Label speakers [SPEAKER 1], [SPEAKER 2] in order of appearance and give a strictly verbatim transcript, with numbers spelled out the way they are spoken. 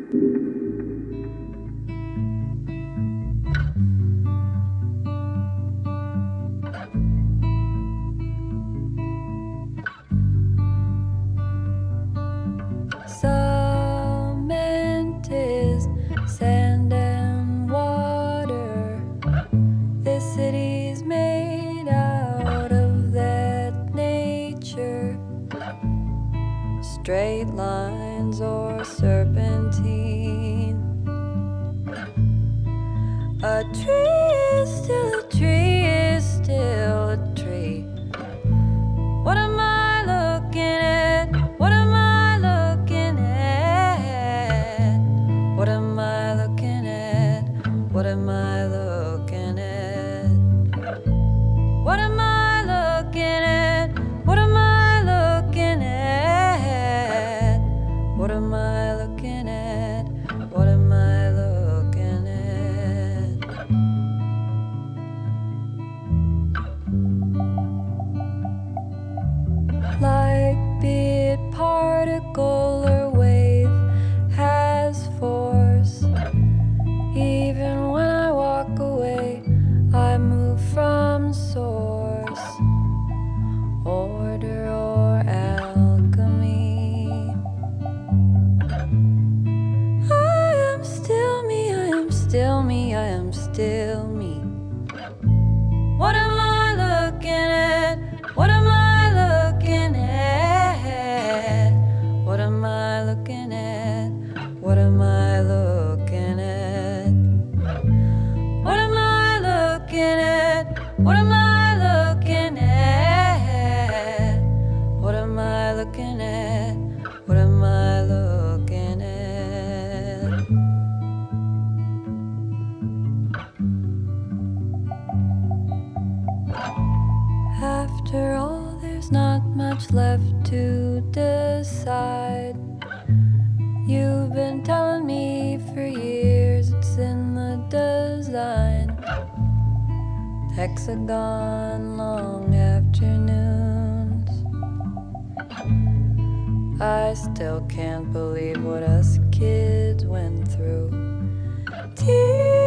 [SPEAKER 1] Cement is sand and water. This city's made out of that nature. Straight lines or serpentine. A tree is still a tree is still a tree. What am I looking at? What am I looking at? What am I looking at? What am I looking at? What am I looking at? What am I looking at? What am I looking at? What am I looking at? Like be it particle or wave has force. Even when I walk away, I move from source, order or alchemy. I am still me, I am still me, I am still me. What am I looking at? What am I looking at? What am I looking at? What am I looking at? What am I looking at? What am I looking at? What am I looking at? What am I looking at? After all, there's not much left to decide. You've been telling me for years it's in the design. Hexagon long afternoons. I still can't believe what us kids went through. Tears